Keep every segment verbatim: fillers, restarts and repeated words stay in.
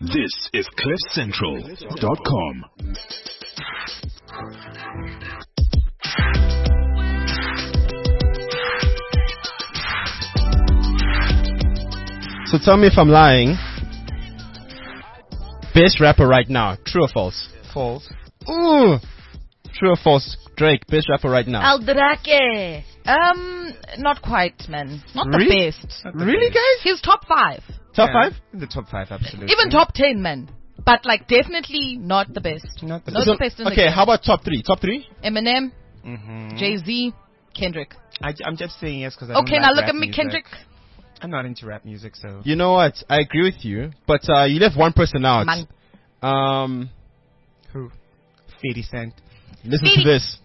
This is cliff central dot com. So tell me if I'm lying. Best rapper right now, true or false? False. Ooh, true or false? Drake, best rapper right now. Al Drake. Um, not quite, man. Not Really? the best. Not the Really, best. guys? He's top five. Top Yeah, five? in the top five, absolutely. Even top ten, man. But like definitely not the best. Not the Not best. the best in the Okay, game. how about top three? Top three? Eminem, Mm-hmm. Jay-Z, Kendrick. I, I'm just saying yes because I Okay, don't now like look rap at me, music. Kendrick. I'm not into rap music, so. You know what? I agree with you, but uh, you left one person out. Man. Um, Who? fifty Cent. listen Fifty. to this.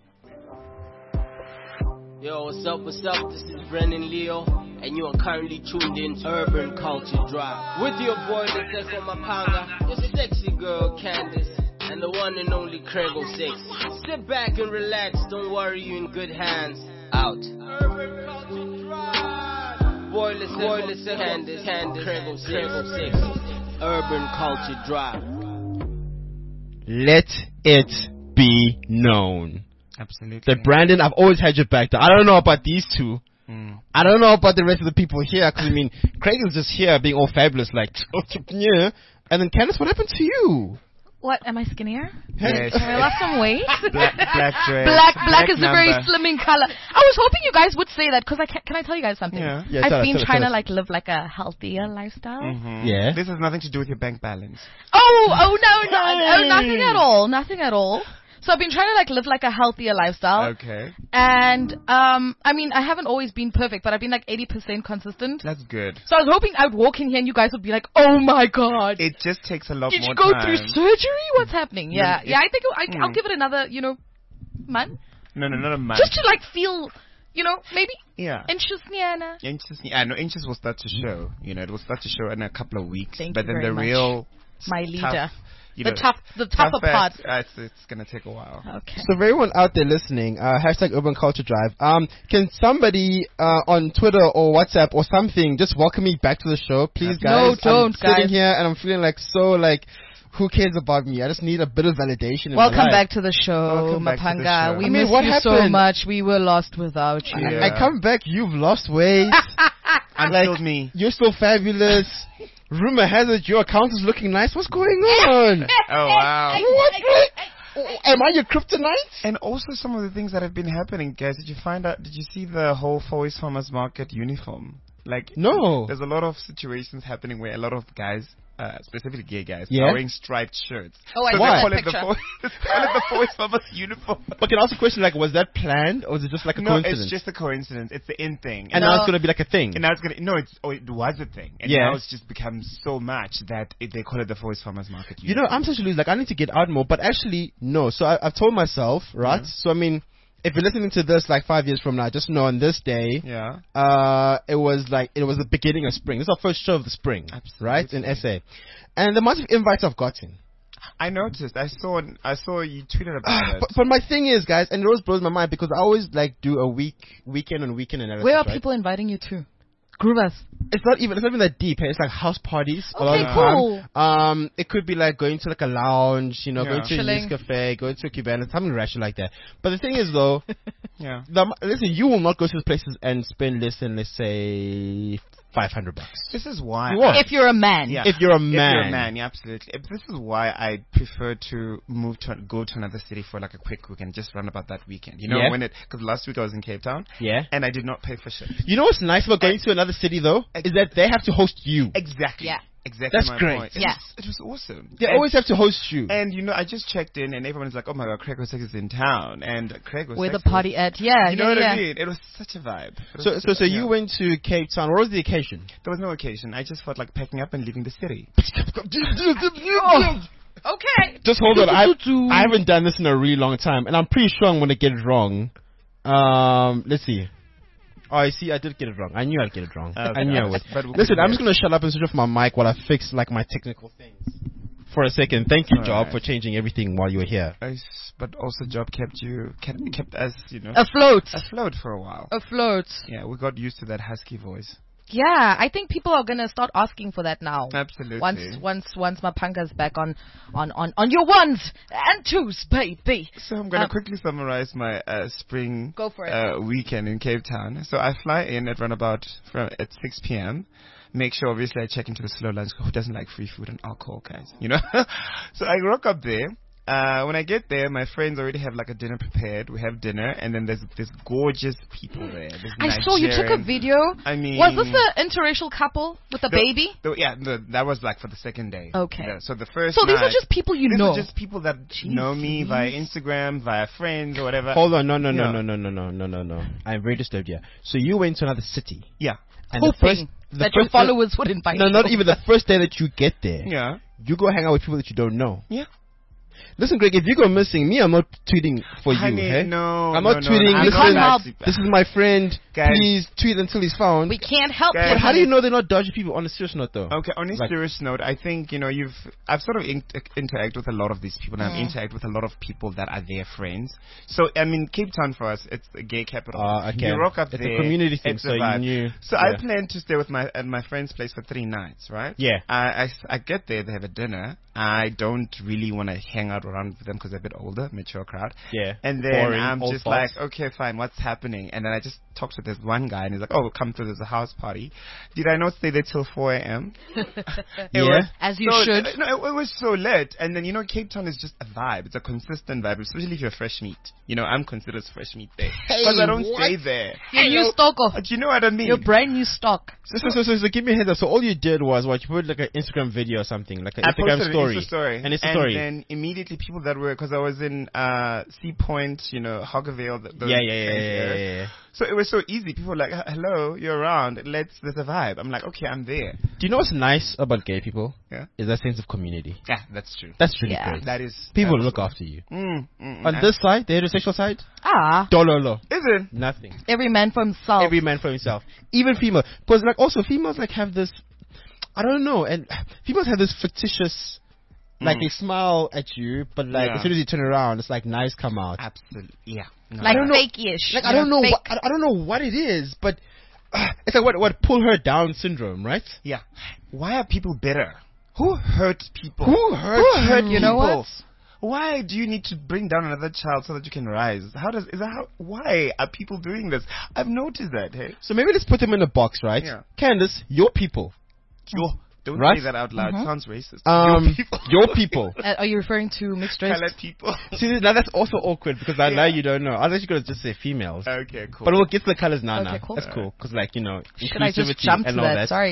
Yo, what's up, what's up? This is Brennan Leo, and you are currently tuned in to Urban Culture Drive. With your boy, the Teko Mapanga, your sexy girl, Candace, and the one and only Craig oh six. Sit back and relax, don't worry, you in good hands. Out. Urban Culture Drive. Boy, let's boy, let's Candace, Candace, Craig oh six. Urban Culture Drive. Let it be known Absolutely. that Brandon, I've always had your back. I don't know about these two. Mm. I don't know about the rest of the people here. Because I mean, Craig is just here being all fabulous, like, yeah. And then Candace, what happened to you? What? Am I skinnier? Yes. Have I lost some weight? Black, black dress. Black, black is a number. very slim in color. I was hoping you guys would say that because I can, can I tell you guys something? Yeah. Yeah, I've tell us, been tell us, trying tell to us. like live like a healthier lifestyle. Mhm. Yeah. This has nothing to do with your bank balance. Oh, oh no, no, no, Hey. nothing at all, nothing at all. So I've been trying to like live like a healthier lifestyle, Okay. and um, I mean I haven't always been perfect, but I've been like eighty percent consistent. That's good. So I was hoping I'd walk in here and you guys would be like, "Oh my god, It just takes a lot did more you go time. through surgery? What's happening?" Yeah, it- yeah. I think I, I'll Mm. give it another, you know, month, No, no, not a month. just to like feel, you know, maybe yeah. inches, Niana. Inches, yeah, no, inches will start to show. You know, it will start to show in a couple of weeks. Thank but you then very the much. real My tough, leader, you the know, tough, the tougher part. tough act, uh, it's, it's gonna take a while. Okay. So for everyone out there listening, uh, hashtag Urban Culture Drive. Um, can somebody uh, on Twitter or WhatsApp or something just welcome me back to the show, please, No, guys? don't, I'm sitting guys. here and I'm feeling like so like, who cares about me? I just need a bit of validation. In Welcome my life. back to the show, Welcome back to the Mapanga. show. We I mean, miss what you so happened? much. We were lost without you. Yeah. I come back, you've lost weight. Until like, me. You're still fabulous. Rumor has it your account is looking nice. What's going on? Oh wow. What? Am I your kryptonite? And also some of the things that have been happening, guys. Did you find out? Did you see the whole Foy's Farmers Market uniform? Like, No. there's a lot of situations happening where a lot of guys, uh, specifically gay guys, Yeah? are wearing striped shirts. Oh, I so saw they that call it the picture. Foy, they call it the Foy's Farmers uniform. But can I ask a question, like, was that planned or was it just like a No, coincidence? it's just a coincidence. It's the in thing. and No. now it's going to be like a thing. And now it's gonna no, it's oh, it was a thing, and Yeah. now it's just become so much that it, they call it the Foy's Farmers Market. You know, I'm such a loser. Like, I need to get out more. But actually, no. So I, I've told myself, right? So, I mean, if you're listening to this like five years from now, just know on this day, yeah, uh, it was like, it was the beginning of spring. This is our first show of the spring, Absolutely. right? In S A. And the amount of invites I've gotten. I noticed. I saw. I saw you tweeted about it. But, but my thing is, guys, and it always blows my mind because I always like do a week, weekend on weekend analysis. Where are right? people inviting you to? Groovers. It's not even it's not even that deep. Hey? It's like house parties. a lot Okay, of the time. cool. Um, it could be like going to like a lounge, you know, Yeah. going to a Chilling. news cafe, going to a Cuban, something rational like that. But the thing is, though, Yeah. the, listen, you will not go to these places and spend less than, let's say, five hundred bucks. This is why. You won't. If you're a man. Yeah. If you're a If man. you're a man, yeah, absolutely. If This is why I prefer to move to go to another city for like a quick weekend, just run about that weekend. You know, Yeah. when it because last week I was in Cape Town Yeah. and I did not pay for shit. You know what's nice about going to another city, though, is that they have to host you. Exactly. Yeah. Exactly. That's my great. Point. It Yeah. was, it was awesome. They and, always have to host you. and you know, I just checked in and everyone is like, "Oh my god, Craig was is in town," and Craig was. Where the sexy. party at? Yeah, You know yeah, what yeah. I mean? It was such a vibe. It was So, such so, a- so yeah. you went to Cape Town. What was the occasion? There was no occasion. I just felt like packing up and leaving the city. Okay. Just hold on. I, I haven't done this in a really long time, and I'm pretty sure I'm going to get it wrong. Um, let's see. Oh, I see. I did get it wrong. I knew I'd get it wrong. Okay. I knew I would. But we'll Listen, do I'm that. just going to shut up and switch off my mic while I fix like my technical things for a second. Thank you, All Job, right. for changing everything while you were here. I s- But also, job kept you kept, kept us, you know, Afloat. afloat for a while. Afloat. Yeah, we got used to that husky voice. Yeah, I think people are gonna start asking for that now. Absolutely. Once, once, once Mapanga's back on, on, on, on your ones and twos, baby. So I'm gonna Um, quickly summarize my uh, spring Go for it. Uh, weekend in Cape Town. So I fly in at around about from at six p.m. Make sure, obviously, I check into the slow lunch. Who doesn't like free food and alcohol, guys? You know. So I rock up there. Uh, when I get there, my friends already have like a dinner prepared. We have dinner, and then there's this gorgeous people there. There's I saw you took a Nigerians. video. I mean, Was this an interracial couple with a the- baby? the- yeah, the, that was like for the second day. Okay. Yeah, so the first. So these are night- just people you these know. are just people that know me via Instagram, via friends or whatever. Hold on, no, no, no, Yeah. no, no, no, no, no, no, no. I'm very disturbed here. So you went to another city, Yeah, and the Hoping first, the that your first day- followers would invite No, you. not even the first day that you get there. yeah, You go hang out with people that you don't know. yeah. Listen, Greg, if you go missing, me, I'm not tweeting for you. Honey, hey? no, I'm no, not no, tweeting. no, I'm Listen, help. not that- this is my friend. Guys. Please tweet until he's found. We can't help Guys. you. But how do you know they're not dodgy people? On a serious note, though. Okay, on a Like- serious note, I think, you know, you've, I've sort of in- interact with a lot of these people, and Mm. I've interact with a lot of people that are their friends. So, I mean, Cape Town for us, it's a gay capital. Ah, okay. You rock up It's a there. community thing, it's so a you vibe. knew- So yeah. I plan to stay with my, at my friend's place for three nights, right? Yeah. I, I, I get there, they have a dinner. I don't really want to hang out around with them because they're a bit older, mature crowd. Yeah. And then Boring, I'm old just folks. like, okay, fine, what's happening? And then I just talked to this one guy, and he's like, oh, come to this house party. Did I not stay there till four a.m.? It Yeah. was As you so- should. uh, No, it, it was so lit. And then, you know, Cape Town is just a vibe. It's a consistent vibe, especially if you're fresh meat. You know, I'm considered fresh meat there. Because I don't what? stay there. Your new stock of Do you know what I mean? your brand new stock. So, so, so, so, so give me a heads up. So all you did was what you put like an Instagram video or something, like an I Instagram posted story. An Insta story. An Insta and story. then immediately people that were, because I was in uh, Sea Point, you know, Hoggervale. th- those yeah, yeah, yeah, kind of yeah, yeah, areas. yeah. So it was so easy. People were like, "H- hello, you're around. Let's, there's a vibe. I'm like, okay, I'm there. Do you know what's nice about gay people? Yeah. Is that sense of community. Yeah, that's true. That's really Yeah. great. That is. People that's look true. after you. Mm, mm, On mm. this side, the heterosexual side, Ah, dololo, Is it? nothing. every man for himself. Every man for himself. Even female, because like also females like have this, I don't know, and females have this fictitious, like Mm. they smile at you, but like Yeah. as soon as you turn around, it's like knives come out. Absolutely. Yeah. No, like yeah. fake-ish. Like you I don't know, fake. what, I, I don't know what it is, but uh, it's like what what pull her down syndrome, right? Yeah. Why are people bitter? Who hurt people? Who hurt Who hurt you? You know people? what? Why do you need to bring down another child so that you can rise? How does is that how? Why are people doing this? I've noticed that. Hey, So maybe let's put them in a box, right? Yeah. Candace, your people. yo, don't Right? say that out loud. Mhm. Sounds racist. Um, your people. your people. Uh, are you referring to mixed race? Colored people. See, now that's also awkward because I know Yeah. you don't know. I was actually going to just say females. Okay, cool. But we'll get to the colors now. Okay, now. cool. That's cool because, like, you know, Should I just inclusivity jump to and all that? that. Sorry.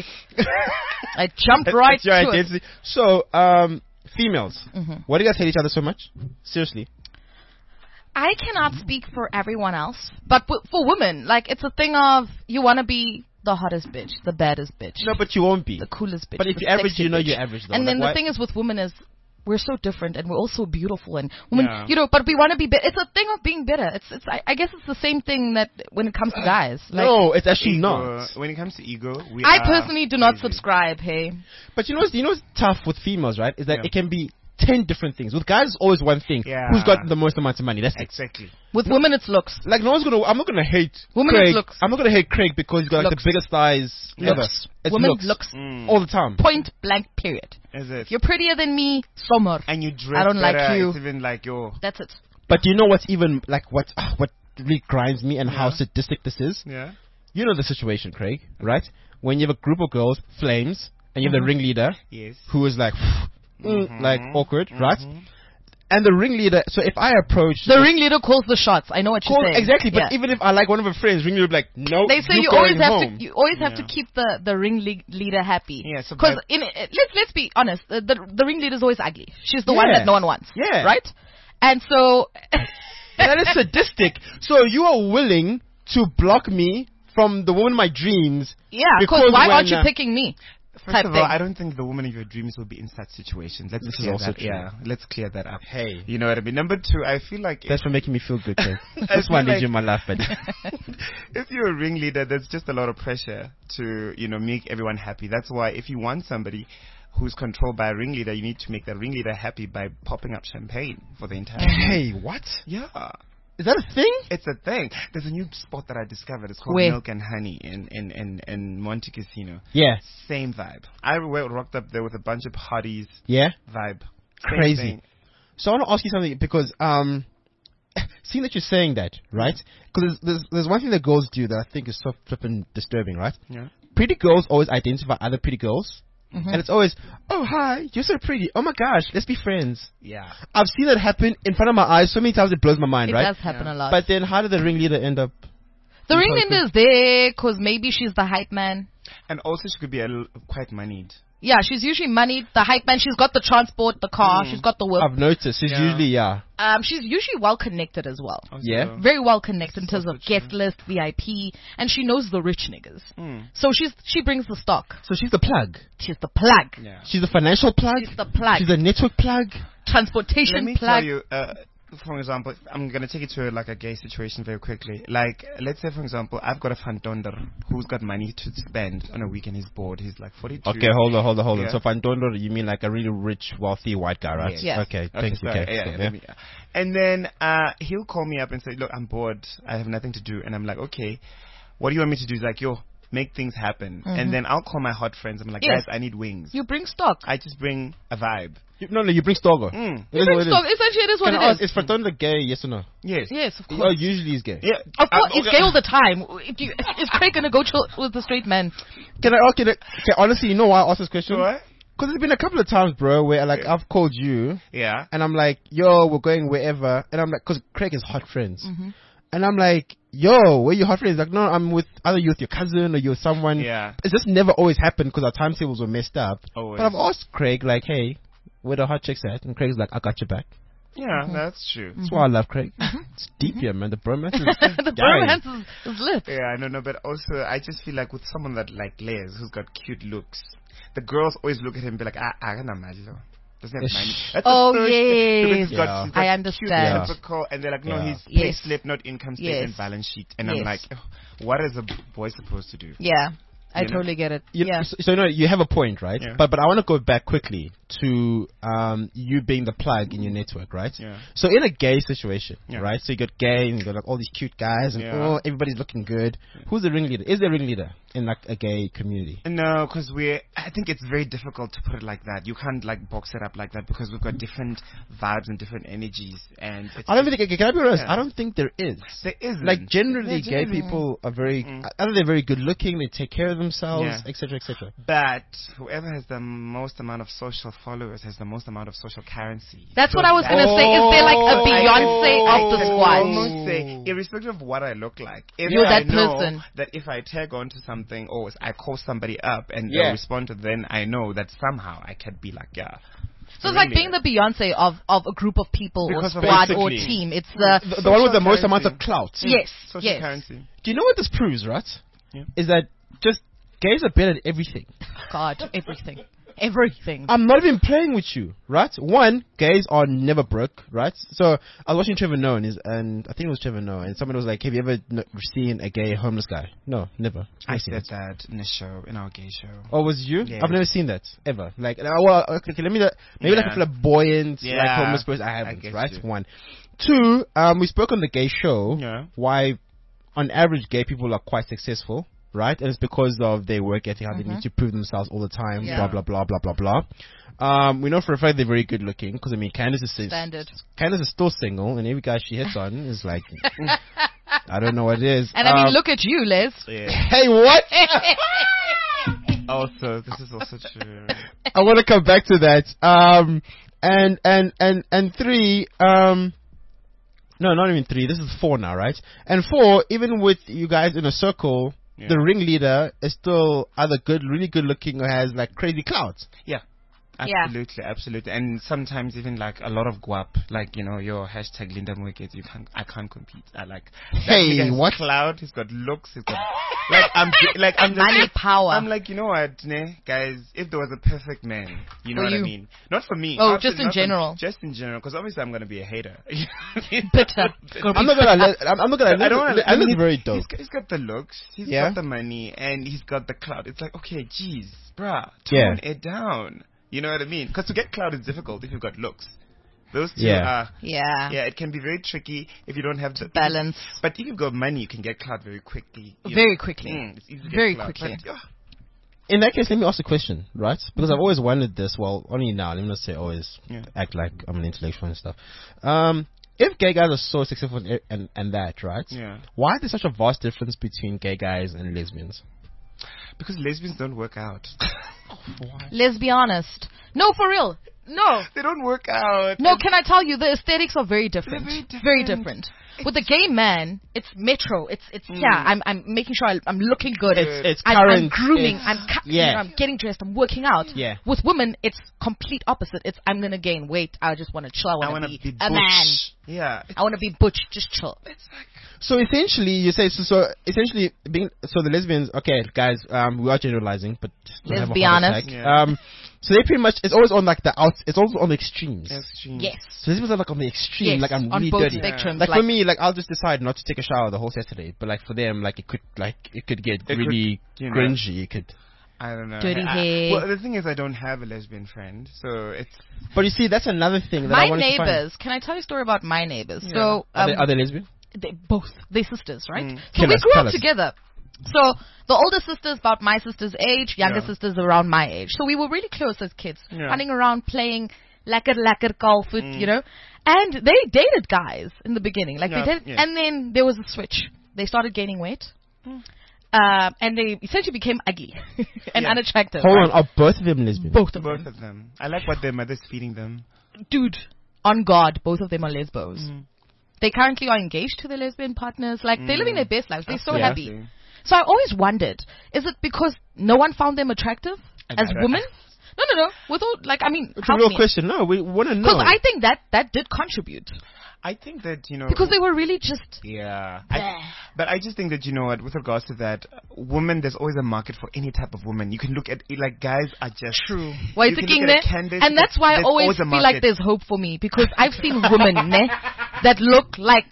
I jumped That's right your to it. identity. So, um, females, Mhm. why do you guys hate each other so much? Seriously. I cannot speak for everyone else, but w- for women, like it's a thing of you want to be the hottest bitch, the baddest bitch, No, but you won't be. the coolest bitch. But if the you're average, sexy you know bitch. you're average, though. And Like, then why- the thing is with women is we're so different and we're all so beautiful and women, Yeah. you know, but we want to be better. It's a thing of being better. It's, it's. I, I guess it's the same thing that when it comes to guys. Like, no, it's actually Ego, not. when it comes to ego, we I are personally do not crazy. subscribe. Hey, But you know what's, you know what's tough with females, right? Is that Yeah. it can be ten different things. With guys, it's always one thing. Yeah. Who's got the most amount of money? That's it. Exactly. with women it's looks. Like no one's gonna. I'm not gonna hate Women Craig. is looks. I'm not gonna hate Craig because he's got like Looks. the biggest thighs ever. Looks. It's Women looks. looks. Mm. all the time. Point blank. Period. Is it? If you're prettier than me, so more. And you dress I don't like better, you. It's even like yo. That's it. But you know what's even like what ah, what really grinds me and how Yeah. sadistic this is? Yeah. You know the situation, Craig, right? When you have a group of girls, flames, and you have Mm-hmm. the ringleader Yes. who is like, mm, like awkward, right? Mhm. And the ringleader. So if I approach The ringleader calls the shots. I know what you're Call- saying. exactly, but Yeah. even if I like one of her friends, ringleader would be like, no, They say you're you always going have home. to you always have to Yeah. keep the the ringleader happy. Yeah, so because by- in it, let's let's be honest, the the, the ringleader is always ugly. She's the one Yeah. that no one wants. Yeah. right. And so That is sadistic. So you are willing to block me from the woman of my dreams. yeah, because Because why when, aren't you uh, picking me? First type of all, thing. I don't think the woman of your dreams will be in such situations. Let's This is clear also that. true. Yeah, let's clear that up. Hey. You know what I mean. Number two, I feel like That's for making me feel good, Craig. I That's why I feel need like- you in my life, buddy. if you're a ringleader, there's just a lot of pressure to, you know, make everyone happy. That's why if you want somebody who's controlled by a ringleader, you need to make that ringleader happy by popping up champagne for the entire. Hey, what? Yeah. Is that a thing? It's a thing. There's a new spot that I discovered. It's called Where? Milk and Honey in, in, in, in Monte Casino. Yeah. Same vibe. I wa- rocked up there with a bunch of hotties. Yeah. Vibe. Same Crazy. thing. So I want to ask you something because um, seeing that you're saying that, right? Because there's, there's there's one thing that girls do that I think is so flippin' disturbing, right? Yeah. Pretty girls always identify other pretty girls. Mm-hmm. And it's always, oh, hi, you're so pretty. Oh, my gosh, let's be friends. Yeah. I've seen that happen in front of my eyes so many times it blows my mind, It right? does happen Yeah. a lot. But then how did the ringleader end up? the ringleader is there because maybe she's the hype man. And also she could be a l- quite moneyed. Yeah, she's usually moneyed, the hype man. She's got the transport, the car, Mm. she's got the work. I've noticed. It's Yeah. usually, yeah. Um, she's usually well connected as well. Also. Yeah. Very well connected in terms Also of true. guest list, V I P, and she knows the rich niggas. Mm. So she's she brings the stock. So she's the plug. She's the plug. Yeah. She's the financial plug. She's the plug. She's the network plug. Transportation Let me plug. tell you, uh, for example, I'm going to take it to like a gay situation very quickly. Like, let's say, for example, I've got a fantonder who's got money to spend on a weekend. He's bored. He's like forty-two. Okay, hold on, hold on, hold on. Yeah. So Fandondo, you mean like a really rich, wealthy white guy, right? Yes. Yeah. Okay, Okay, thank you. sorry. Okay, Yeah, so, yeah, yeah. let me- And then uh, he'll call me up and say, look, I'm bored. I have nothing to do. And I'm like, okay, what do you want me to do? He's like, yo, make things happen. And then I'll call my hot friends. I'm like, Yes. guys, I need wings. You bring stock. I just bring a vibe. You, no, no, you bring Stogo. Mm. It You is bring what it stock. is. Essentially, it is what Can I it ask, is. is Fandondo gay, yes or no? Yes. Yes, of Oh, course. usually he's gay. Yeah. Of course, Uh, he's okay. gay all the time. If you, is Craig gonna go chill with the straight man? Can I, okay, okay, honestly, you know why I asked this question? What? Because there's been a couple of times, bro, where like Yeah. I've called you Yeah. and I'm like, yo, we're going wherever. And I'm like, because Craig is hot friends. Mm-hmm. And I'm like, yo, where you hot friends? Like, no, I'm with either you with your cousin or you're with someone. Yeah. It's just never always happened because our timetables were messed up. Always. But I've asked Craig, like, hey, where the hot chicks at? And Craig's like, I got your back. Yeah, that's true. That's why I love Craig. It's deep here, man. The bromance is the dying. bromance is, is lit. Yeah, I don't know, but also I just feel like with someone that like Les, who's got cute looks, the girls always look at him and be like, ah, I don't know, doesn't have money. That's the Oh, first thing, because yes. he's got, Yeah. he's got I understand. cute, Yeah. typical, and they're like, no, Yeah. he's Yes. pay slip, not income statement, Yes. balance sheet, and Yes. I'm like, oh, what is a boy supposed to do? Yeah, I You know? totally get it. You, yeah. So, so no, you have a point, right? Yeah. But but I want to go back quickly to um you being the plug in your network, right? Yeah. So in a gay situation, Yeah. right? So you got gay and you got like all these cute guys and Yeah. oh everybody's looking good. Who's the ringleader? Is there a ringleader in like a gay community? No, because we I think it's very difficult to put it like that. You can't like box it up like that because we've got different vibes and different energies, and it's I don't think. Can I be honest? Yeah. I don't think there is. there isn't. Like generally, Yeah, gay generally. people are very, Mm. either they're very good looking, they take care of themselves, Yeah. et cetera, et cetera. But whoever has the most amount of social followers has the most amount of social currency. That's So what I was that- gonna say. Is there like a Oh, Beyonce I of the can squad? almost say, irrespective of what I look like, if You're I that know person. that if I tag onto something or I call somebody up and Yeah. they'll respond to, then I know that somehow I can be like, yeah. So it's like being the Beyonce of, of a group of people Because or of squad or basically- team. It's the The, the one with the most currency. amount of clout. yes, social yes. currency. Do you know what this proves, right? Yeah. Is that just gays are better at everything. God, everything, everything. I'm not even playing with you, right? One, gays are never broke, right? So I was watching Trevor Noah, and, his, and I think it was Trevor Noah, and someone was like, "Have you ever n- seen a gay homeless guy?" No, never. I Never seen said it. that in a show, in our gay show. Oh, was it you? Yes. I've never seen that ever. Like, uh, well, okay, okay, let me maybe like a Yeah. flamboyant, like Yeah. homeless person. I I haven't, get right? you. One, two. Um, we spoke on the gay show. Yeah. Why, on average, gay people are quite successful, right? And it's because of their work ethic, how they need to prove themselves all the time. Yeah. Blah blah blah blah blah blah. Um, we know for a fact they're very good looking because I mean, Candace is Standard. Candace is still single, and every guy she hits on is like, I don't know what it is. And I mean, Um, look at you, Les. Yeah. Hey, what? Also, this is also true. I want to come back to that. Um, and and and and three. Um, no, not even three. This is four now, right? And four. Even with you guys in a circle, Yeah. the ringleader is still either good, really good looking, or has like crazy clouds. Yeah. Yeah. Absolutely, absolutely. And sometimes even like a lot of guap, like, you know, your hashtag Linda Mweket, you can't, I can't compete. I like, that Hey, nigga has what? cloud, he's got looks, he's got, like, I'm, like, I'm just, Money, power. I'm like, you know what, ne, guys, if there was a perfect man, you know For what you. I mean? Not for me. Oh, not just for- in not for- general. just in general, because obviously I'm going to be a hater. Bitter. I'm not gonna. Let, I'm, I'm not gonna. I don't want I think he's, it's very he's dope. got, he's got the looks, he's Yeah. got the money, and he's got the clout. It's like, okay, jeez, bruh, Yeah. tone it down. You know what I mean? Because to get clout is difficult if you've got looks. Those two Yeah. are. Yeah. Yeah, it can be very tricky if you don't have the Balance. But if you've got money, you can get clout very quickly. You Very know. quickly. Mm, it's easy to get Very clout. quickly. But, yeah. In that case, let me ask a question, right? Because I've always wondered this. Well, only now. Let me not say always Yeah. act like I'm an intellectual and stuff. Um, if gay guys are so successful and, and, and that, right? Yeah. Why is there such a vast difference between gay guys and lesbians? Because lesbians don't work out. Let's be honest. No, for real. No. They don't work out. No, can I tell you, the aesthetics are very different. They're very Very different. different. With the gay man, it's metro. It's it's yeah. I'm I'm making sure I, I'm looking good. It's- it's I'm, I'm current, grooming. it's- I'm cu- yeah. you know, I'm getting dressed. I'm working out. Yeah. With women, it's complete opposite. It's I'm gonna gain weight. I just want to chill. I I want want to to be, be a butch. man. Yeah. I want to be butch. Just chill. It's like So essentially, you say so. So essentially, being so the lesbians. Okay, guys, um, we are generalizing, but don't Let's have a be heart honest. attack. Yeah. Um, so they pretty much it's always on like the out. It's also on the extremes. extreme. Yes. So lesbians are like on the extreme. Yes. Like I'm on really both dirty. spectrums. Like, Like, for me, like I'll just decide not to take a shower the whole Saturday. But like for them, like it could like it could get It really could, you know. cringy. It could. I don't know. Dirty I, hair. Well, the thing is, I don't have a lesbian friend, so it's. But you see, that's another thing that I my wanted to find. neighbors. Can I tell you a story about my neighbors? Yeah. So Are, um, they, are they lesbian? they both they're sisters, right? Mm. So Tell we us, grew tell up us. together. So the older sister's about my sister's age, younger Yeah. sister's around my age. So we were really close as kids, Yeah. running around playing lekker lekker kalfoot, Mm. you know. And they dated guys in the beginning, like Yeah, they did, yeah. and then there was a switch. They started gaining weight. Mm. Uh, and they essentially became ugly and Yeah. unattractive. Hold right? on, are both of them lesbian? Both of Both them. of them. I like what their mother's feeding them. Dude, on God, both of them are lesbos. Mm. They currently are engaged to their lesbian partners. Like, they're living Mm. their best lives. They're so Absolutely. happy. So I always wondered, is it because no one found them attractive I as got it. women? No, no, no. With all, like, I mean, It's a help real me. question. No, we want to know. Because I think that that did contribute. I think that, you know. Because they were really just... Yeah. Bleh. I, but I just think that, you know what, with regards to that, uh, women, there's always a market for any type of woman. You can look at it, like, guys are just. True. Why You it's a can king look at there? a Candace, And that's why I there's always always a feel like market. there's hope for me. Because I've seen women ne, that look like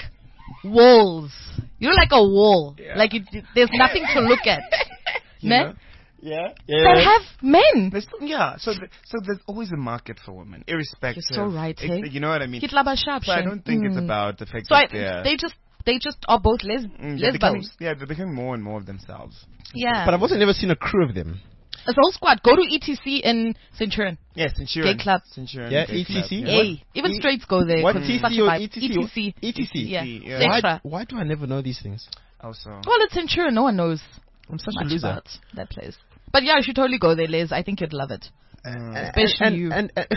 walls. You know, like a wall. Yeah. Like, it, there's nothing to look at. You ne? know? Yeah. That have men. There's, yeah, so th- so there's always a market for women, irrespective. You're so right, It's- hey? You know what I mean? Kitlaba sharp, So I Shane. don't think it's Mm. about the fact So I, that they're, they just they just are both les- mm, they're becoming, lesbos. yeah, they're becoming more and more of themselves. Yeah. But I've also never seen a crew of them. A whole squad. Go to E T C in Centurion. Yes, Centurion. Gay club. Centurion. Yeah, gay E T C. club, What? Hey, even E- straights go there. What 'cause T it's such C a or vibe. E T C? E T C. E T C. Yeah. yeah. It's Why, extra. why do I never know these things? Also. Well, it's Centurion. No one knows I'm such a much loser. about that place. But yeah, you should totally go there, Liz. I think you'd love it. Uh, Especially and, you. And, and,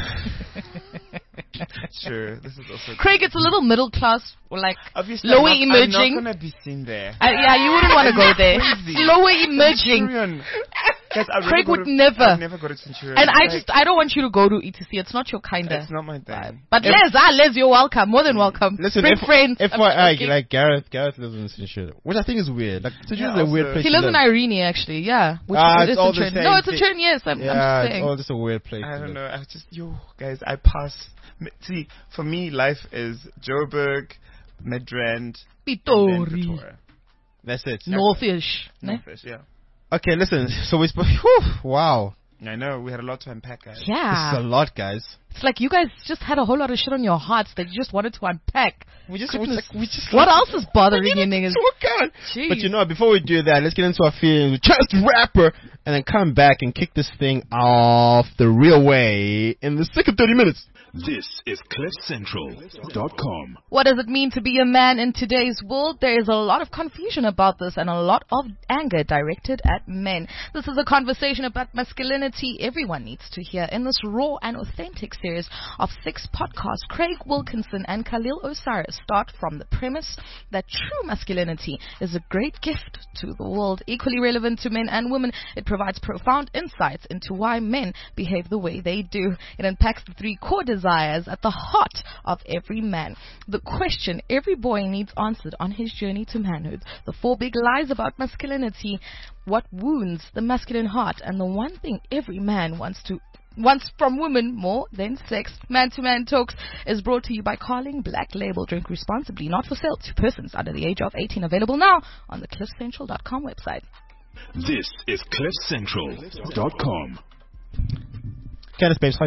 sure, this is also. Craig, it's a little middle class, or like Obviously, lower I'm not, emerging. I'm not gonna be seen there. Uh, yeah, you wouldn't want to go there. Crazy. Lower emerging. Centurion. Guys, I'd Craig go would to, never. I'd never go to Centurion. And I Like, just, I don't want you to go to E T C. It's not your kind of It's not my vibe. thing. But If- Les, ah, Les, you're welcome. More than welcome. listen, Bring F- friends. F I'm Y I, joking. like Gareth, Gareth lives in Centurion, which I think is weird. Like Centurion Yeah, is a weird also- place He to lives in live. Irene, actually. Yeah. Which Ah, is it's all the Centurion. same No, it's thing. Centurion. Yes, I'm, Yeah, I'm it's just all saying. just a weird place. I to don't live. know. I just, yo, guys, I pass. M- See, for me, life is Joburg, Midrand, and then Pitori. Pretoria. That's it. Northish. ne? Northwest, yeah. Okay, listen. So we spoke. Whew, wow, I know, we had a lot to unpack, guys. this is Yeah. a lot, guys. It's like you guys just had a whole lot of shit on your hearts that you just wanted to unpack. We just, we Goodness. just, we just What else is bothering you We niggas? talk on. Jeez. But you know, before we do that, let's get into our feelings with Chance the Rapper, and then come back and kick this thing off the real way in the second thirty minutes. This is cliff central dot com. What does it mean to be a man in today's world? There is a lot of confusion about this and a lot of anger directed at men. This is a conversation about masculinity everyone needs to hear in this raw and authentic series of six podcasts. Craig Wilkinson and Khalil Osiris start from the premise that true masculinity is a great gift to the world, equally relevant to men and women. It provides profound insights into why men behave the way they do. It unpacks the three core desires at the heart of every man. The question every boy needs answered on his journey to manhood. The four big lies about masculinity. What wounds the masculine heart. And the one thing every man wants to wants from women more than sex. Man to Man Talks is brought to you by Carling Black Label. Drink responsibly, not for sale to persons under the age of eighteen. Available now on the cliff central dot com website. This is cliff central dot com. Candace, babes, how are you?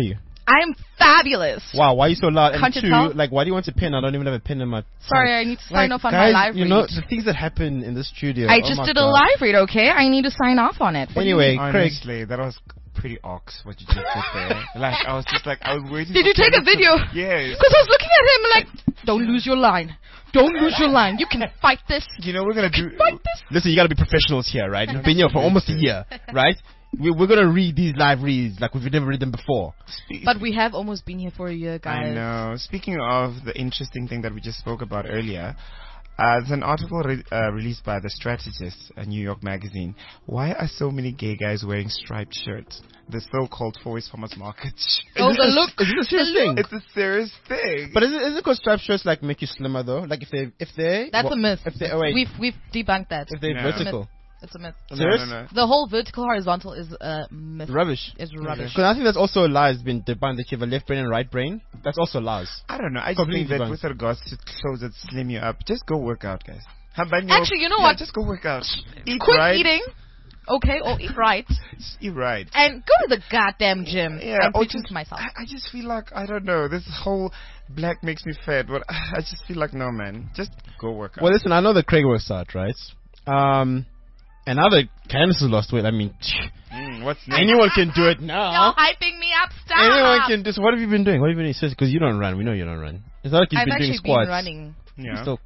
I'm fabulous. Wow, why are you so loud? Can't and you two, tell? like, why do you want a pen? I don't even have a pen in my. Sorry, I need to sign like, off on guys, my live you read. know the things that happen in the studio. I oh just my did God. a live read, okay? I need to sign off on it. What do you Anyway, mean? Craig. Honestly, that was pretty ox what you just did there. Like, I was just like, I was waiting. Did for you take a Candace to- video? Yes. Because I was looking at him like, don't lose your line. Don't lose your line. You can fight this. You know, we're gonna do. Fight this. Listen, you gotta be professionals here, right? You've been here for almost a year, right? We, we're gonna read these live reads like we've never read them before. But we have almost been here for a year, guys. I know. Speaking of the interesting thing that we just spoke about earlier, uh, there's an article re- uh, released by The Strategist, a New York magazine. Why are so many gay guys wearing striped shirts? The so-called Forest Farmers Market shirt. Oh, the look. Is this a serious thing? It's a serious thing. But is it, is it because striped shirts like make you slimmer though? Like if they if they That's well, a myth. If they oh wait We've we've debunked that. if they're No. vertical, It's a myth. no, serious? no, no. The whole vertical horizontal is a myth. rubbish. Is rubbish. Because I think that's also a lie. It's been debunked that you have a left brain and right brain. That's also lies. I don't know. I just Completely think that debunked. with regards to clothes that slim you up, just go work out, guys. How about Actually, you know yeah, what? Just go work out. Eat Quit right. eating, okay, or eat right, Just eat right. and go to the goddamn gym. Yeah, I'm or preaching just- to myself. I, I just feel like I don't know. This whole black makes me fat. But I just feel like no, man. Just go work out. Well, listen, I know that Craig works out, right? Um, and now that Candace has lost weight, I mean, Mm, what's next? anyone can do it You're now. hyping me up. Stop. Anyone can just. What have you been doing? What have you been doing? Because you don't run. We know you don't run. It's not like you've I've been actually doing squats. been running Yeah. Still,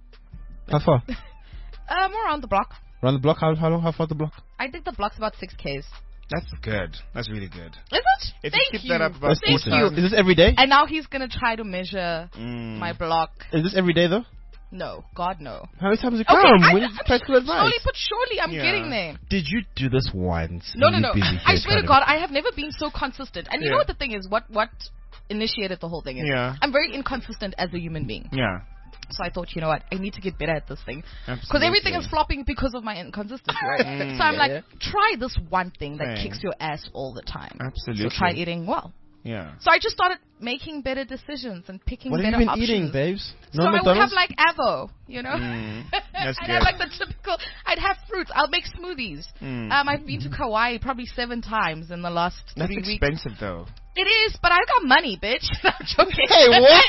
how far? um, around the block. Around the block? How how long? How far the block? I think the block's about six Ks. That's good. That's really good. Is it? If you Thank keep you. that up about That's Thank decent. you. Is this every day? And now he's gonna try to measure Mm. my block. Is this every day though? No, God no. How many times you Okay, come? I, we I'm need practical advice. slowly but surely I'm Yeah. getting there. Did you do this once? No, and no, no. you're busy I here swear to trying God, I have never been so consistent. And you Yeah. know what the thing is? What what initiated the whole thing is? Yeah. I'm very inconsistent as a human being. Yeah. So I thought, you know what? I need to get better at this thing. Because Absolutely. everything is flopping because of my inconsistency, right? Mm, so I'm yeah, like, yeah. try this one thing that Thing. kicks your ass all the time. Absolutely. So try eating well. Yeah. So I just started making better decisions and picking What have better you been options. eating, babes? So No I would McDonald's? have like Avo, you know. Mm, that's I'd good. have like the typical. I'd have fruits. I'll make smoothies. Mm. Um, I've been to Kauai probably seven times in the last That's three weeks. expensive though. It is, but I got money, bitch. I'm joking. Hey, what?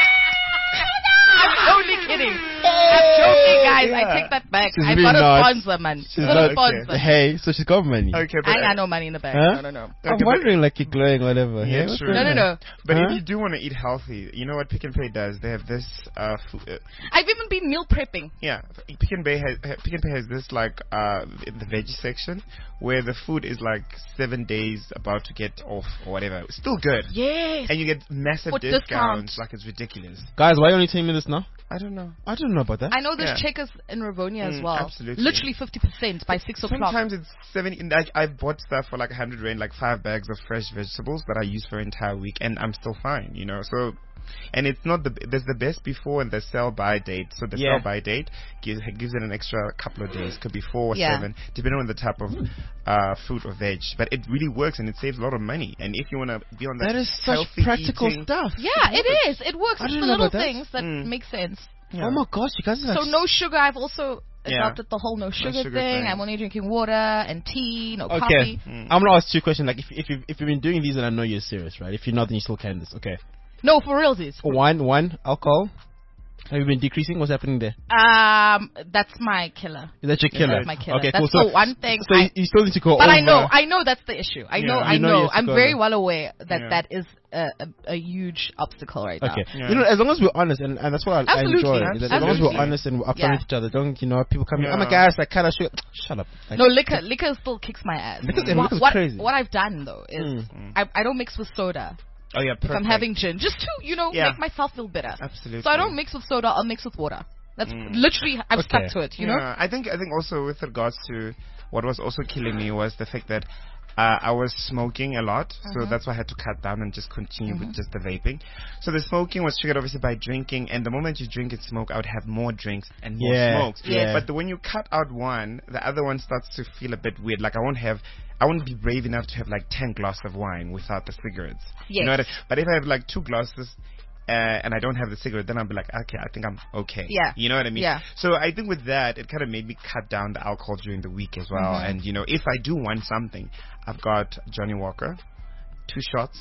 I'm totally kidding. I'm joking, guys. I Yeah. take that back. She's I've really got a not. sponsor, man. She's got not- a sponsor. Hey, so she's got money. Okay, but I ain't got no money in the bank. Huh? No, no, no. I'm Okay, but- wondering, like, you're glowing, whatever. Yeah, Hey, what's true. going No, no, on? no. But Huh? if you do want to eat healthy, you know what Pick and Pay does? They have this. Uh, food, uh, I've even been meal prepping. yeah, Pick and Pay has Pick and Pay has this like uh in the veggie section where the food is like seven days about to get off or whatever. It's still good, Yes. and you get massive For discounts. discounts. Like it's ridiculous. Guys, why are you only telling me this now? I don't know. I don't know about that. I know there's Yeah. checkers in Ravonia as Mm, well. absolutely. Literally fifty percent by six o'clock. Sometimes it's seventy. Like I bought stuff for like a hundred rand, like five bags of fresh vegetables that I use for an entire week, and I'm still fine. You know, so. And it's not the there's the best before and the sell by date. So the Yeah. sell by date gives gives it an extra couple of days, could be four or Yeah. seven, depending on the type of uh, fruit or veg. But it really works and it saves a lot of money. And if you want to be on that, That is such healthy practical eating, stuff. Yeah, it is. It works. I It's didn't the know little about that. things that Mm. make sense. Yeah. Oh my gosh, you guys are So like no sugar. I've also Yeah. adopted the whole no sugar, sugar thing. thing. I'm only drinking water and tea, no Okay, coffee. Mm. I'm gonna ask two questions. Like, if if you if you've been doing these, and I know you're serious, right? If you're not, then you still can this. Okay. No, for realsies. One, one, alcohol. Have you been decreasing? What's happening there? Um, that's my killer. Is that your killer? That's my killer. Okay, That's cool. the So, one thing So I- you, you still need to go But over. I know, I know that's the issue. I know, Yeah. I You know know. you have to I'm go very over. well aware that Yeah. that is a, a, a huge obstacle right now. Okay. Yeah. You know, as long as we're honest, and, and that's what I, I Absolutely. enjoy. Is that as long as we're Absolutely. honest and we're upfront Yeah. with each other, don't you know? People come in. Yeah. Oh my gosh, like kind of sugar. Shut up. Like, No, liquor, liquor still kicks my ass. Liquor- what, liquor's what, crazy. what I've done though is Mm. I, I don't mix with soda Oh yeah, if perfect. I'm having gin, just to you know Yeah. make myself feel better. Absolutely. So I don't mix with soda. I'll mix with water. That's Mm. literally I've Okay. stuck to it. You know. Yeah, I think I think also with regards to what was also killing me was the fact that uh, I was smoking a lot, so Mm-hmm. that's why I had to cut down and just continue with just the vaping. So the smoking was triggered obviously by drinking, and the moment you drink and smoke, I would have more drinks and more Yeah, smokes. yeah. But the, when you cut out one, the other one starts to feel a bit weird. Like I won't have, I won't be brave enough to have like ten glasses of wine without the cigarettes. You know Yes. what I, but if I have like two glasses. Uh, and I don't have the cigarette, then I'll be like, okay, I think I'm okay. Yeah. You know what I mean? Yeah. So I think with that, it kind of made me cut down the alcohol during the week as well. Mm-hmm. And, you know, if I do want something, I've got Johnny Walker, two shots,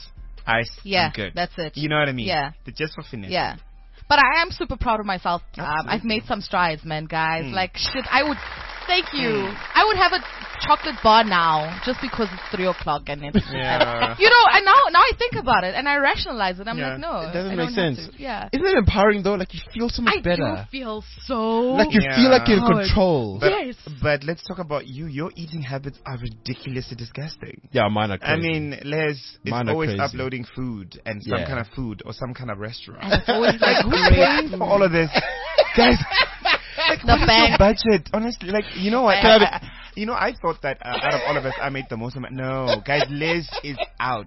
ice, Yeah, I'm good. that's it. You know what I mean? Yeah. The- Just for finesse. Yeah. But I am super proud of myself. Um, I've Absolutely. made some strides, man, guys. Mm. Like, shit, I would... Thank you. I would have a chocolate bar now just because it's three o'clock and it's... Yeah. You know, and now now I think about it and I rationalize it. I'm Yeah. like, no. It doesn't I make don't have sense. to. Yeah. Isn't it empowering though? Like you feel so much I better. do feel so... Like you Yeah. feel like you're in Empowered. control. But, Yes. but let's talk about you. Your eating habits are ridiculously disgusting. Yeah, mine are crazy. I mean, Les is Mine are always crazy. uploading food and some Yeah. kind of food or some kind of restaurant. And it's always like Who's great paying for all of this? Guys, like, The what is bank. your budget? Honestly, like, you know what? Bank. I, I, you know, I thought that uh, out of all of us, I made the most of it. No, guys, Liz is out.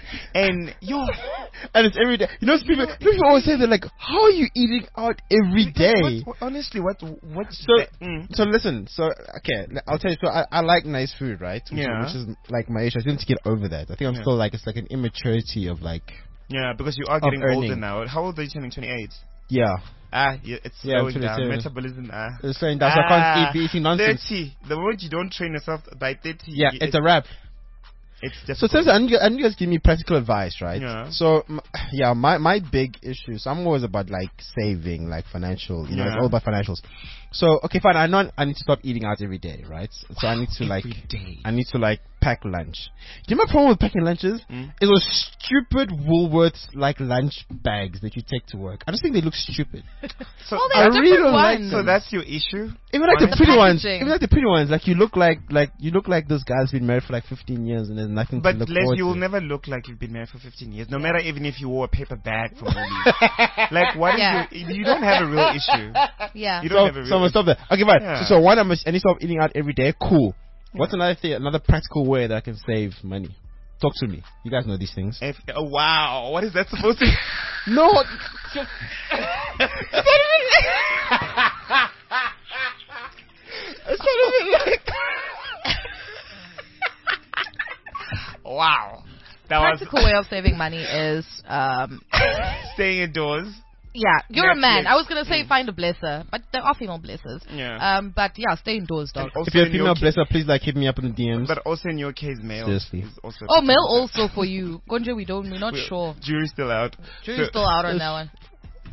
And, yo, and it's every day. You know, people people always say they're like, "How are you eating out every day?" what, what, honestly, what, what's So, that? Mm. so listen. So, okay, I'll tell you. So, I, I like nice food, right? Which, Yeah. Which is like my issue. I still need to get over that. I think I'm Yeah. still like it's like an immaturity of like, Yeah, because you are getting older earning. now. How old are you turning? twenty-eight? yeah, Ah, yeah, it's Yeah, I'm slowing down. twenty-seven. Metabolism, ah. it's saying that's why I can't keep eating nonsense. thirty. The moment you don't train yourself by thirty, Yeah, it- it's a wrap. it's So, difficult. since I need, I need you guys to give me practical advice, right? Yeah. So, m- yeah, my my big issue. So I'm always about like saving, like financial. You know, it's Yeah. all about financials. So, okay, fine. I know I need to stop eating out every day, right? So I need to like, Every day. I need to like pack lunch. Do you know my problem with packing lunches? Mm. Is those stupid Woolworths like lunch bags that you take to work. I just think they look stupid. So, Oh, I they're really different don't like ones. so that's your issue? Even like the Honestly. pretty ones, packaging. even like the pretty ones, like you look like like you look like this guy's been married for like fifteen years and there's nothing But to look Les, forward you will to. never look like you've been married for fifteen years, no matter even if you wore a paper bag from Woolies. Like, what is Yeah. your... You don't have a real issue. Yeah. You So, don't have a real so I'm gonna issue. stop there. Okay, fine. Yeah. So, so one, I'm, I need to stop eating out every day. Cool. What's another thing, another practical way that I can save money? Talk to me. You guys know these things. If, oh, wow. What is that supposed to... No. It's not even like. Wow. That was Practical way of saving money is, um, staying indoors. yeah, you're a man. Netflix. I was gonna say find a blesser, but there are female blessers. Yeah. Um, but yeah, stay indoors, dog. And also If you're a in your female ca- blesser, please like hit me up in the D Ms. But also in your case, male. Seriously. is also Oh, male also for you, Gonja. We don't. We're not We're- sure. Jury's still out. Jury's So- still out on that one.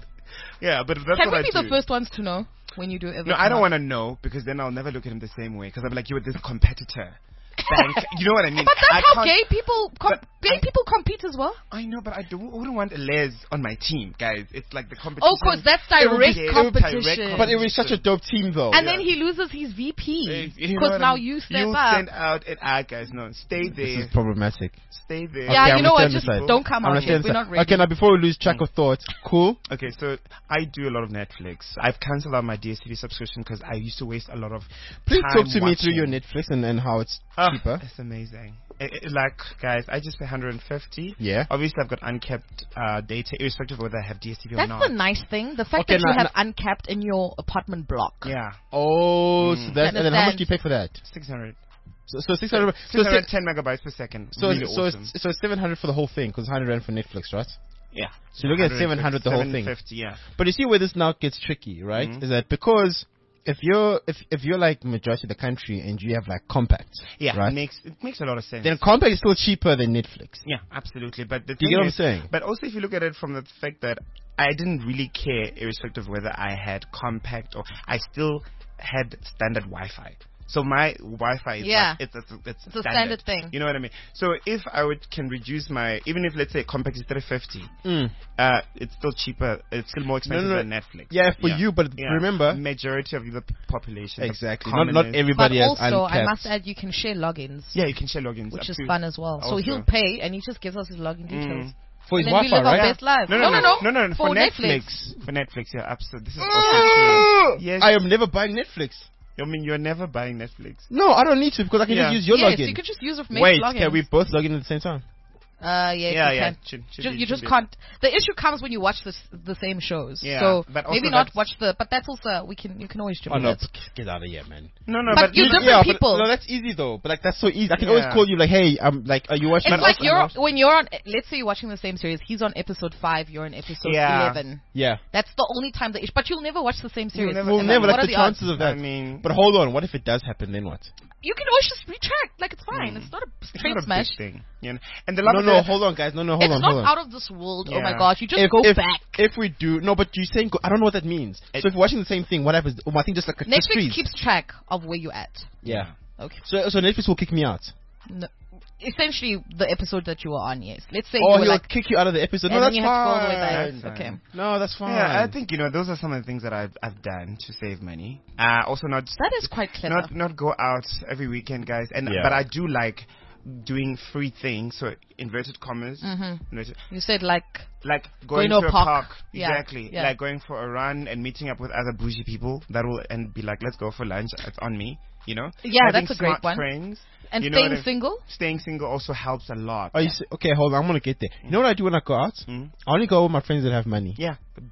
Yeah, but that's Can what we I be do. the first ones to know when you do ever? No, I don't want to know because then I'll never look at him the same way because I'll be like, you're this competitor. Bank. You know what I mean? But I that's how can't- gay people com- but gay I- people compete as well. I know, but I don't, wouldn't want a Les on my team, guys. It's like the competition. Oh, cause that's It would be- direct it would be direct competition. But it was such a dope team, though. And yeah. then he loses his V P Eh, you know because what now I mean? you step you up. send out and ah, guys, no, stay This there, is problematic. stay there. Yeah, Okay, you I'm know gonna what? stand Just aside. don't come I'm out gonna here. stand We're aside. not ready. Okay, now before we lose track of thought, cool. Okay, so I do a lot of Netflix. I've cancelled out my D S T V subscription because I used to waste a lot of Please time talk to me through watching. your Netflix and, and how it's Ah, cheaper. It's amazing. It, it- like, guys, I just pay one hundred fifty. Yeah. Obviously, I've got uncapped uh, data, irrespective of whether I have D S T V or That's not. the nice thing. The fact Okay, that you now- have uncapped in your apartment block. Yeah, Oh, Mm. so that, and then how much Understand. do you pay for that? six hundred. So, so six hundred. So, six hundred si- ten megabytes per second. so, really so, awesome. it's, so it's seven hundred for the whole thing because one hundred rand for Netflix, right? Yeah. So you're looking at seven hundred the whole thing. seven fifty, yeah. But you see where this now gets tricky, right? Mhm. Is that because if you're if if you're like majority of the country and you have like compact, Yeah, right? it makes it makes a lot of sense. Then compact is still cheaper than Netflix. Yeah, absolutely. But the Do you thing get what I'm is- saying? But also, if you look at it from the fact that I didn't really care, irrespective of whether I had compact or I still had standard Wi-Fi. So my Wi-Fi is Yeah. like, it's, it's, it's, It's a standard thing. You know what I mean? So if I would can reduce my, even if let's say compact is three fifty, Mm. uh, it's still cheaper. It's still more expensive no, than Netflix. Yeah, for you, but remember- majority of the p- population. the Exactly. Not not commoners- But everybody has also, I uncapped. must add, you can share logins, Yeah, you can share logins, which up is to- fun as well. So also. he'll pay, and he just gives us his login details. Mm. for his And then we Wi-Fi, live our right? best lives. No, no, no, no, no, no, no, For for Netflix. Netflix. For Netflix, yeah, absolutely. This is also true. Yes. I am never buying Netflix. I mean, you're never buying Netflix. No, I don't need to because I can Yeah. just use your Yes, login. you could just use mate's Wait, login. can we both log in at the same time? Uh, yeah, Yeah, you yeah. can. Should- should Ju- be- you should just be. can't. The issue comes when you watch the the same shows. Yeah, so but also maybe not that's- watch the. But that's also we can you can always Oh no, tribute. get out of here, man. No, no, But but, you're you- different yeah, people. But, no, that's easy though. But like that's so easy. I can Yeah. always call you like, hey, I'm like, are you watching? It's my- like I'm you're watching- when you're on. Let's say you're watching the same series. He's on episode five. You're on episode Yeah. eleven. Yeah. That's the only time that. But you'll never watch the same series. never- We'll And never what like are the the odds? chances of that. I mean, But hold on, what if it does happen? Then what? You can always just retract. Like it's fine. Hmm. It's not a it's train not a smash. big thing. You know? And the love No, of no, the- hold on, guys. No, no, hold It's on, not hold on. out of this world. Oh my Yeah. gosh, you just If, go if, back. if we do, no, but you're saying, go, I don't know what that means. It- so if we're watching the same thing, what happens? Oh, I think just like a just Netflix freeze. keeps track of where you're at. Yeah. Okay. So, so Netflix will kick me out. No, essentially, the episode that you were on, yes. Let's say Or you were he'll like, kick you out of the episode. and No, then that's you fine. have to go all the way That's back. fine. Okay. No, that's fine. Yeah, I think you know those are some of the things that I've I've done to save money. Uh, also not That is quite clever. not not go out every weekend, guys. And Yeah. but I do like doing free things. So inverted commas, Mhm. inverted- You said like, like Going going, to to a a park. park. Yeah, Exactly. yeah. Like going for a run and meeting up with other bougie people. That will and be like, let's go for lunch. It's on me. You know. Yeah, Having that's a great smart one. Friends. and You know staying what I- single? Staying single also helps a lot. Are you s- okay, hold on. I'm going to get there. You know what I do when I go out? Mm. I only go with my friends that have money. Yeah.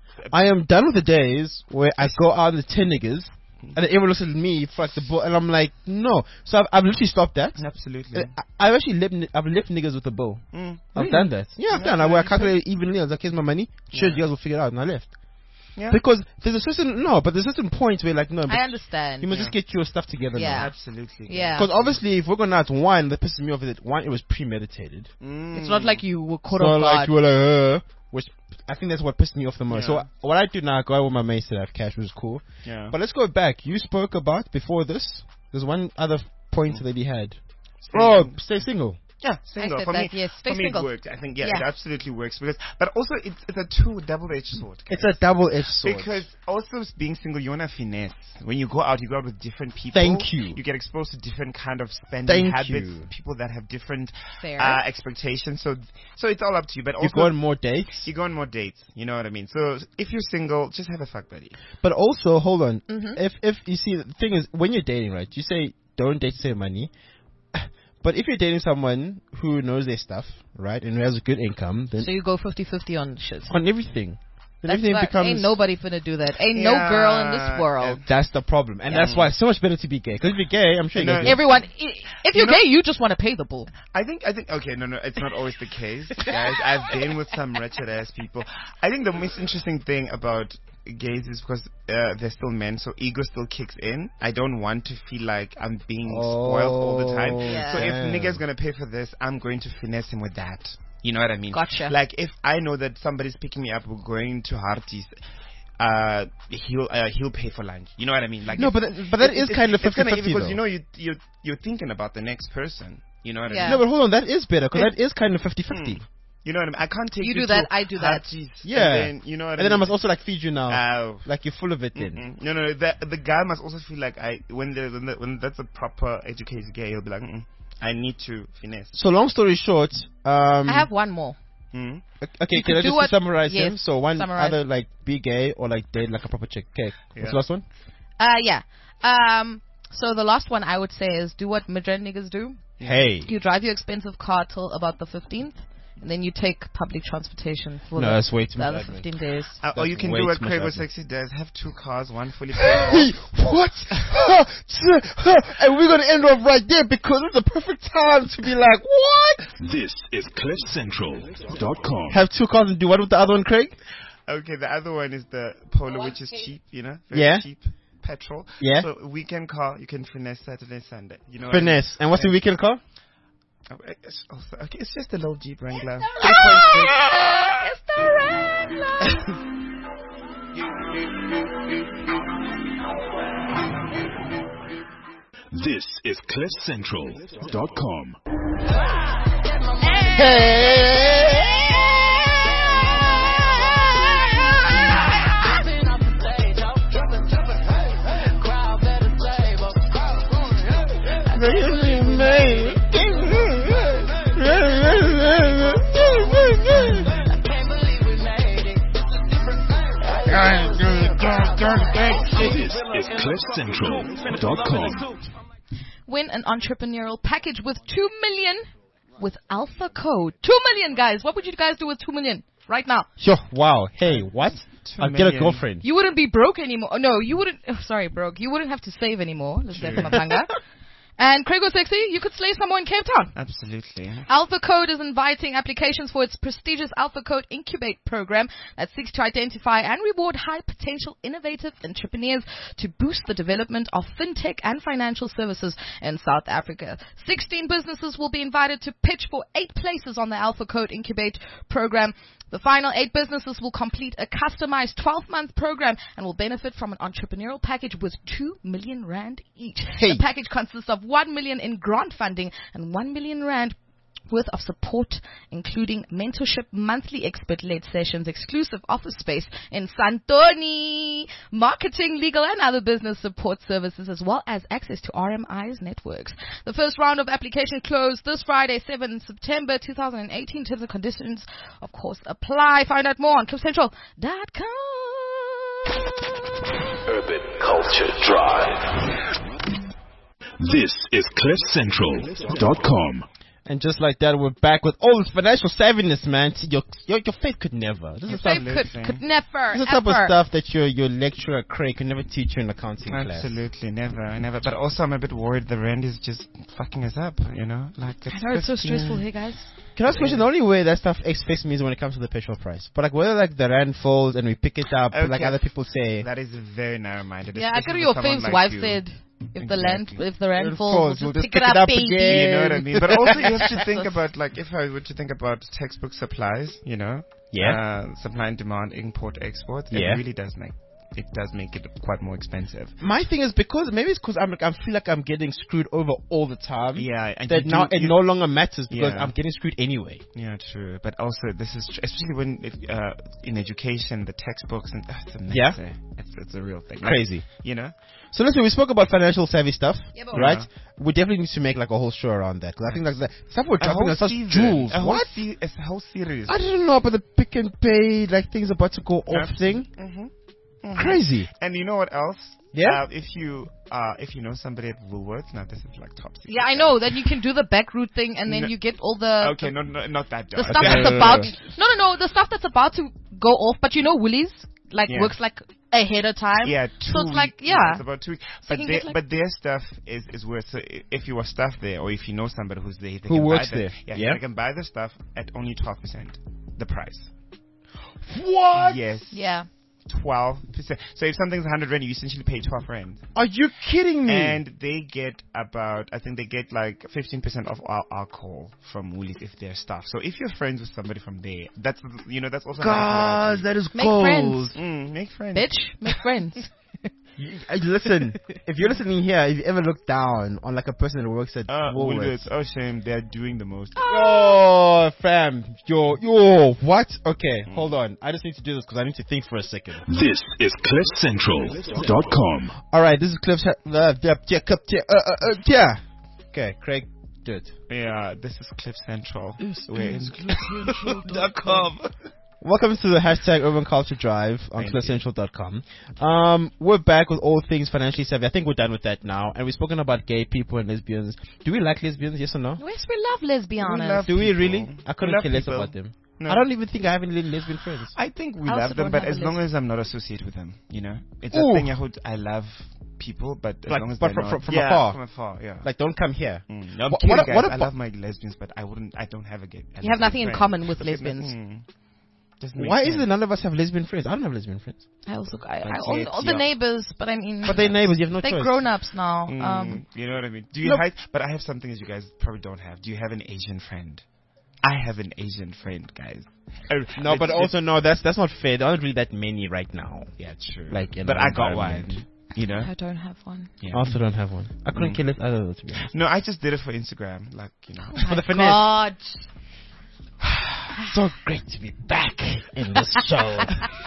I am done with the days where I go out with ten niggas and then everyone looks at me for like the bill, and I'm like, no. So I've, I've literally stopped that. Absolutely. I, I've actually left, ni- I've left niggas with a bill. Mm. I've done that. Yeah, I've done. I, where I calculated evenly. I was like, here's my money. Sure, Yeah. you guys will figure it out, and I left. Yeah. Because there's a certain no, but there's a certain point where like no, but I understand. you must Yeah. just get your stuff together Yeah. now. Absolutely. Yeah. Because obviously, if we're going out one, that pisses me off is that one, it was premeditated. Mm. It's not like you were caught So off like guard. you were like, uh, which I think that's what pissed me off the most. Yeah. So what I do now, I go out with my mates that have cash, which is cool. Yeah. But let's go back. You spoke about before this. There's one other point that he had. Stay Oh, single. stay single. Yeah, single. said For that, me, yes. Stay for me single. it worked. I think yeah, Yeah. it absolutely works because, but also it's it's a two double-edged sword. It's a double-edged sword. Because also being single, you want to finesse. When you go out, you go out with different people. Thank you. You get exposed to different kind of spending Thank habits. you. People that have different Fair. uh, expectations. So so it's all up to you. But you also go on more dates. you go on more dates. You know what I mean? So if you're single, just have a fuck buddy. But also, hold on. Mhm. If if you see, the thing is, when you're dating, right? You say don't date to save money. But if you're dating someone who knows their stuff, right, and who has a good income, then So you go fifty-fifty on shit. on everything, then That's everything why- becomes. Ain't nobody finna do that. Ain't no Yeah, girl in this world. That's the problem, and Yeah. that's why it's so much better to be gay. Because if you're gay, I'm sure You you're know, gay. Everyone, i- if you're You know- gay, you just want to pay the bill. I think, I think, okay, no, no, it's not always the case, guys. I've been with some wretched ass people. I think the most interesting thing about gays is because uh, they're still men, so ego still kicks in. I don't want to feel like I'm being spoiled all the time. Oh, Yeah. So if damn. nigga's gonna pay for this, I'm going to finesse him with that. You know what I mean? Gotcha. Like if I know that somebody's picking me up, we're going to Harties. Uh, he'll uh, he'll pay for lunch. You know what I mean? Like No, if- but that- but that it- is it- kind of it's kinda fifty-fifty because though. you know you you you're thinking about the next person. You know what I Yeah. mean? No, but hold on, that is better because It- that is kind of fifty-fifty. Hmm. You know what I mean? I can't take You you, do to that, I do that. Harties, Yeah. And then, you know what And I then I mean? must also like feed you now, Oh. like you're full of it. Then Mm-mm. No, no, the the guy must also feel like I when the when, the, when that's a proper educated gay, he'll be like, Mm-mm, I need to finesse. so long story short, um, I have one more. Hmm? okay, you can could I do just what- summarize yes, him? So one summarize. either like be gay or like date like a proper chick. Okay, what's Yeah. the last one? Uh, yeah. Um, so the last one I would say is do what midget niggas do. Hey, You drive your expensive car till about the fifteenth, and then you take public transportation for no, the, that's way too the much. other admin. fifteen days. Uh, or That's you can way do what too much Craig admin. Sexy does: have two cars, one fully Hey, paid. what? And we're gonna end off right there because it's the perfect time to be like, what? This is cliff central dot com. Have two cars and do what with the other one, Craig? Okay, the other one is the Polo, which is cheap. You know, very Yeah. cheap petrol. Yeah. So weekend car, you can finesse Saturday, Sunday. You know. what I mean? Finesse. And what's the weekend car? Oh, It's, also, okay, it's just a little Jeep Wrangler. It's the red light. This is cliff central dot com. This is cliff central dot com. Win an entrepreneurial package with two million with Alpha Code. Two million, guys. What would you guys do with two million right now? Sure. Wow. Hey, what? I'll get a million. girlfriend. You wouldn't be broke anymore. Oh, no, you wouldn't. Oh, sorry, broke. You wouldn't have to save anymore. Let's say from Mapanga. And Craig Sexy, you could slay someone in Cape Town. Absolutely. Alpha Code is inviting applications for its prestigious Alpha Code Incubate program that seeks to identify and reward high potential innovative entrepreneurs to boost the development of fintech and financial services in South Africa. sixteen businesses will be invited to pitch for eight places on the Alpha Code Incubate program. The final eight businesses will complete a customized twelve-month program and will benefit from an entrepreneurial package with two million rand each. Hey. The package consists of one million in grant funding and one million rand worth of support, including mentorship, monthly expert-led sessions, exclusive office space in Santoni, marketing, legal, and other business support services, as well as access to R M I's networks. The first round of application closed this Friday, seventh September two thousand eighteen. Terms and conditions, of course, apply. Find out more on cliff central dot com. Urban Culture Drive. This is cliff central dot com. And just like that, we're back with all this financial savviness, man. See, your, your your faith could never. This is Faith stuff, could, could never, this is the type of ever. stuff that your your lecturer Craig could never teach you in accounting class. Absolutely, never, never. But also, I'm a bit worried the rand is just fucking us up. You know, like it's I know it's so fifteen stressful here, guys. Can I ask a question? The only way that stuff affects me is when it comes to the petrol price. But like whether like the rand falls and we pick it up, like Okay. other people say, That is very narrow-minded. Yeah, I especially got your with someone fave's like wife you. said, if the land, Exactly. if the rand It falls, falls, we'll we'll just just pick it pick it up, up baby. again. You know what I mean? But also you have to think about, like, if I were to think about textbook supplies, you know, Yeah. uh, supply and demand, import, export, it Yeah. really does make it does make it quite more expensive. my thing is because maybe it's because I'm like, I feel like I'm getting screwed over all the time. Yeah, and That you now do- it you- no longer matters because Yeah. I'm getting screwed anyway. Yeah, true. But also, this is tr- especially when if, uh, in education, the textbooks and uh, it's a mess, Yeah. eh? it's it's a real thing. Like, Crazy. you know. So listen, we spoke about financial savvy stuff, Yeah, but- right? Yeah. We definitely need to make like a whole show around that because I think like the stuff we're A dropping whole are such season. jewels. A whole What? se- it's a whole series. I don't know about the pick and pay, like things about to go off Yeah. thing. Mhm. Crazy. And you know what else? Yeah? Uh, if you uh, if you know somebody at Woolworths, now this is like top secret. Yeah, I know. Then you can do the back route thing, and then No. you get all the Okay, no, no, not that. the dark. stuff Okay. that's about. No, no, no. The stuff that's about to go off. But you know, Woolies like Yeah. works like ahead of time. Yeah, So two it's like weeks. yeah. it's about two weeks. So But you can their, get, like- but their stuff is is worth. So i- if you are staff there, or if you know somebody who's there, they Who can works buy the, there, Yeah, yeah? they can buy the stuff at only twelve percent the price. What? Yes, Yeah. twelve percent. So if something's a hundred rand, you essentially pay twelve rand, Are you kidding me? and they get about I think they get like fifteen percent of our alcohol from Woolies if they're staff. So if you're friends with somebody from there, that's you know that's also another God, thing. that is Make gold. friends. Mm, make friends, Bitch, make friends. You- uh, listen, if you're listening here, if you ever look down on like a person that works at Uh, Woolworths, Woolworths. Oh shame, they're doing the most. oh, fam, yo, yo, what? Okay, hold on. I just need to do this because I need to think for a second. This is cliff central dot com. All right, this is Cliff's. Uh, uh, yeah, yeah, cup, yeah, uh, uh, uh, yeah. Okay, Craig, do it. Yeah, this is Cliff Central. We're in dot com. Welcome to the hashtag Urban Culture Drive on Thank cliff you. central dot com. Um, we're back with all things financially savvy. I think we're done with that now. And we've spoken about gay people and lesbians. Do we like lesbians? Yes or no? Yes, we love lesbians. We love Do we people. really? I couldn't We love care less people. about them. No. I don't even think I have any lesbian friends. I think we I also love them, don't but have as a long list. as I'm not associated with them, you know, it's Ooh. a thing. I would, I love people, but as Like, long as but they're from- not, from- from yeah, afar. from afar, yeah. Like, don't come here. Mm. No, I'm What- kidding, what- guys. what I about- love my lesbians, but I wouldn't. I don't have a gay. a You have lesbian nothing in friend. common with Okay, lesbians. mm. Doesn't make Why is sense. it none of us have lesbian friends? I don't have lesbian friends. I also, I, I But all, yet, all the yeah. neighbors, but I mean, But they're neighbors. You have no they're choice. grown ups now. Mm, Um, you know what I mean? Do you No. hide? But I have something that you guys probably don't have. Do you have an Asian friend? I have an Asian friend, guys. Uh, No, it's- but it's- also no. That's that's not fair. There aren't really that many right now. yeah, true. Like, in but our I got environment. one. You know? I don't have one. Yeah. I also don't have one. I couldn't Mm. kill it either, to be honest. No, I just did it for Instagram, like you know. For the My finesse. God. So great to be back in this show.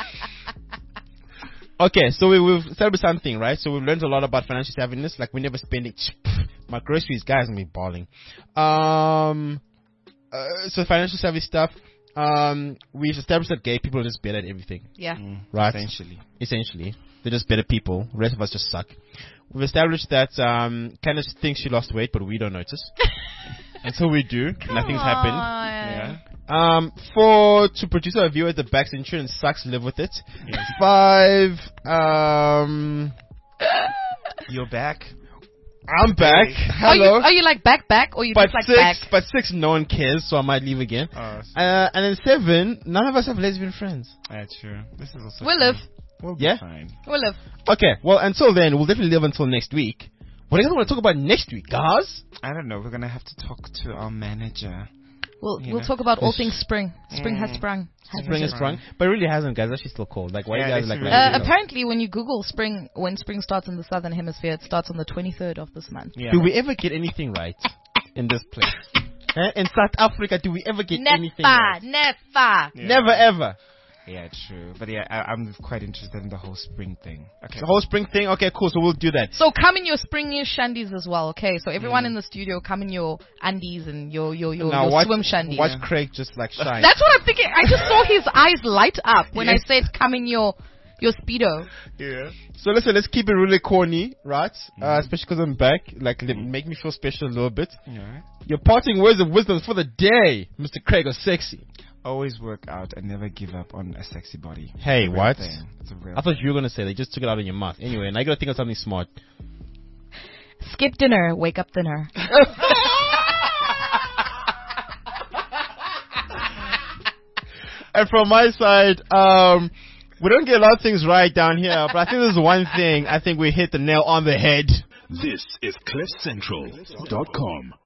Okay, so we, we've established something, right? So we've learned a lot about financial savviness. Like, we never spend it. My groceries, guys, gonna be balling. Um, uh, so financial savvy stuff. Um, we've established that gay people are just better at everything. Yeah. Mm, Right. Essentially. Essentially, they're just better people. The rest of us just suck. We've established that um, Candace thinks she lost weight, but we don't notice. Until we do, nothing's happened. Yeah. Um, for to produce a viewer at the back's insurance sucks. Live with it. Yes. Five. Um, You're back. I'm back. Are you, Hello. are you like back, back, or you But just like six, back? but six, no one cares, so I might leave again. Oh, Uh, and then seven, none of us have lesbian friends. that's true. This is also. We'll live. We'll be Yeah? fine. We'll live. Okay, well, until then, we'll definitely live until next week. What do you guys want to talk about next week, guys? I don't know. We're gonna have to talk to our manager. We'll You we'll know. talk about all things spring. Spring has Mm. sprung. Has Spring is sprung, but it really hasn't, guys. It's actually still cold. Like, why Yeah, you guys it's like? really letting Uh, it go? apparently, when you Google spring, when spring starts in the southern hemisphere, it starts on the twenty-third of this month. Yeah. Do we ever get anything right in this place? Eh? In South Africa, do we ever get anything Never, right? never. Yeah. Never ever. Yeah, true. But yeah, I, I'm quite interested in the whole spring thing. Okay. The whole spring thing. Okay, cool. So we'll do that. So come in your springish shandies as well, okay? So everyone Mm. in the studio, come in your undies and your your your, now your watch, swim shandies. watch Craig just like shine. That's what I'm thinking. I just saw his eyes light up when Yes. I said come in your your speedo. Yeah. So listen, let's keep it really corny, right? Uh, Mhm. especially because I'm back. Like, let- make me feel special a little bit. Yeah. Your parting words of wisdom for the day, Mister Craig or Sexy. Always work out and never give up on a sexy body. Hey, It's a real what? thing. It's a real I thought you were gonna say they just took it out of your mouth. Anyway, now you gotta think of something smart. Skip dinner, wake up dinner. And from my side, um, we don't get a lot of things right down here, but I think there's one thing I think we hit the nail on the head. This is cliff central dot com.